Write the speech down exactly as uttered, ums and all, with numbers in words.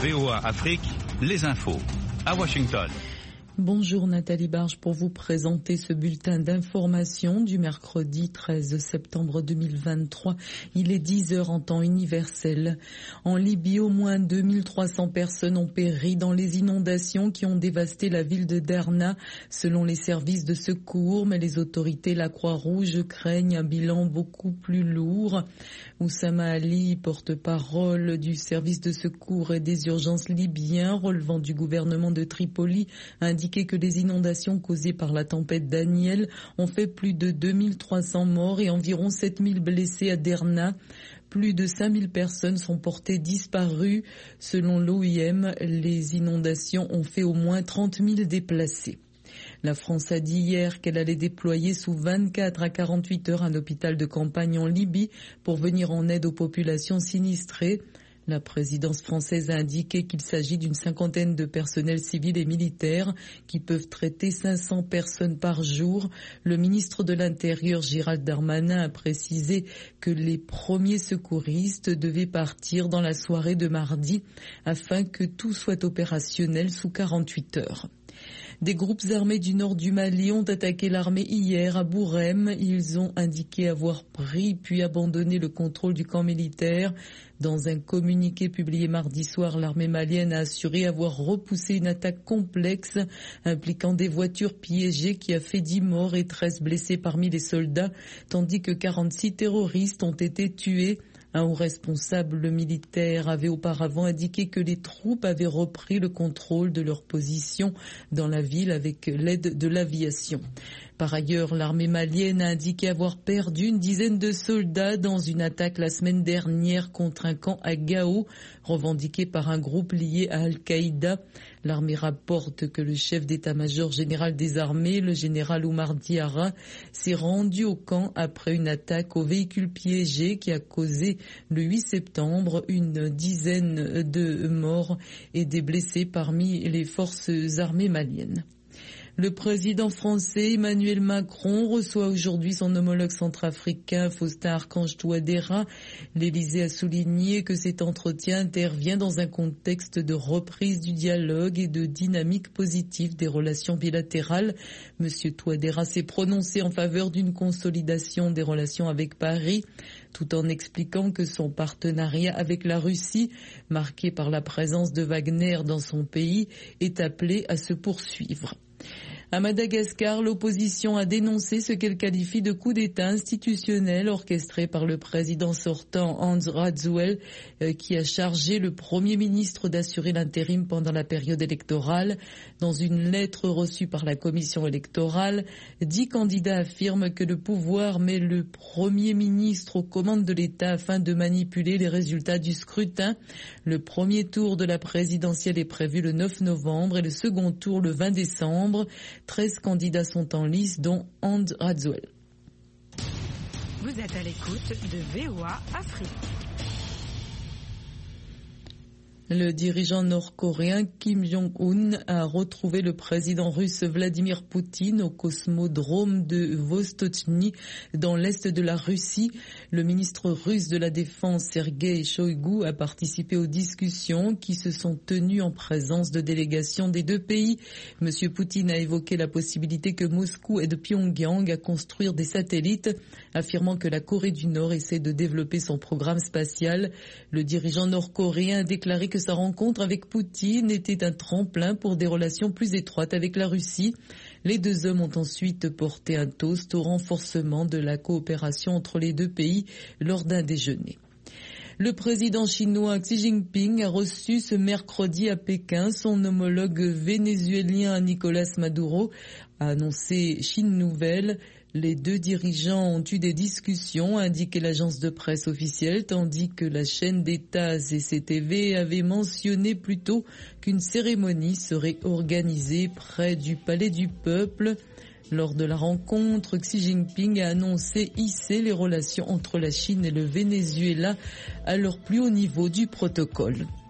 V O A Afrique, les infos, à Washington. Bonjour Nathalie Barge pour vous présenter ce bulletin d'information du mercredi treize septembre deux mille vingt-trois. Il est dix heures en temps universel. En Libye, au moins deux mille trois cents personnes ont péri dans les inondations qui ont dévasté la ville de Derna, selon les services de secours, mais les autorités, la Croix-Rouge, craignent un bilan beaucoup plus lourd. Oussama Ali, porte-parole du service de secours et des urgences libyens relevant du gouvernement de Tripoli, indique que les inondations causées par la tempête Daniel ont fait plus de deux mille trois cents morts et environ sept mille blessés à Derna. Plus de cinq mille personnes sont portées disparues. Selon l'O I M, les inondations ont fait au moins trente mille déplacés. La France a dit hier qu'elle allait déployer sous vingt-quatre à quarante-huit heures un hôpital de campagne en Libye pour venir en aide aux populations sinistrées. La présidence française a indiqué qu'il s'agit d'une cinquantaine de personnels civils et militaires qui peuvent traiter cinq cents personnes par jour. Le ministre de l'Intérieur, Gérald Darmanin, a précisé que les premiers secouristes devaient partir dans la soirée de mardi afin que tout soit opérationnel sous quarante-huit heures. Des groupes armés du nord du Mali ont attaqué l'armée hier à Bourem. Ils ont indiqué avoir pris puis abandonné le contrôle du camp militaire. Dans un communiqué publié mardi soir, l'armée malienne a assuré avoir repoussé une attaque complexe impliquant des voitures piégées qui a fait dix morts et treize blessés parmi les soldats, tandis que quarante-six terroristes ont été tués. Un haut responsable militaire avait auparavant indiqué que les troupes avaient repris le contrôle de leur position dans la ville avec l'aide de l'aviation. Par ailleurs, l'armée malienne a indiqué avoir perdu une dizaine de soldats dans une attaque la semaine dernière contre un camp à Gao, revendiqué par un groupe lié à Al-Qaïda. L'armée rapporte que le chef d'état-major général des armées, le général Oumar Diarra, s'est rendu au camp après une attaque au véhicule piégé qui a causé le huit septembre une dizaine de morts et des blessés parmi les forces armées maliennes. Le président français Emmanuel Macron reçoit aujourd'hui son homologue centrafricain Faustin Archange Touadéra. L'Élysée a souligné que cet entretien intervient dans un contexte de reprise du dialogue et de dynamique positive des relations bilatérales. Monsieur Touadéra s'est prononcé en faveur d'une consolidation des relations avec Paris, tout en expliquant que son partenariat avec la Russie, marqué par la présence de Wagner dans son pays, est appelé à se poursuivre. À Madagascar, l'opposition a dénoncé ce qu'elle qualifie de coup d'État institutionnel orchestré par le président sortant Hans Radzouel, euh, qui a chargé le Premier ministre d'assurer l'intérim pendant la période électorale. Dans une lettre reçue par la commission électorale, dix candidats affirment que le pouvoir met le Premier ministre aux commandes de l'État afin de manipuler les résultats du scrutin. Le premier tour de la présidentielle est prévu le neuf novembre et le second tour le vingt décembre. treize candidats sont en lice, dont Hans Radzouel. Vous êtes à l'écoute de V O A Afrique. Le dirigeant nord-coréen Kim Jong-un a retrouvé le président russe Vladimir Poutine au cosmodrome de Vostochny dans l'est de la Russie. Le ministre russe de la Défense Sergei Shoigu a participé aux discussions qui se sont tenues en présence de délégations des deux pays. Monsieur Poutine a évoqué la possibilité que Moscou aide Pyongyang à construire des satellites, affirmant que la Corée du Nord essaie de développer son programme spatial. Le dirigeant nord-coréen a déclaré que sa rencontre avec Poutine était un tremplin pour des relations plus étroites avec la Russie. Les deux hommes ont ensuite porté un toast au renforcement de la coopération entre les deux pays lors d'un déjeuner. Le président chinois Xi Jinping a reçu ce mercredi à Pékin son homologue vénézuélien Nicolas Maduro, a annoncé Chine Nouvelle. Les deux dirigeants ont eu des discussions, a indiqué l'agence de presse officielle, tandis que la chaîne d'État C C T V avait mentionné plus tôt qu'une cérémonie serait organisée près du Palais du Peuple. Lors de la rencontre, Xi Jinping a annoncé hisser les relations entre la Chine et le Venezuela à leur plus haut niveau du protocole.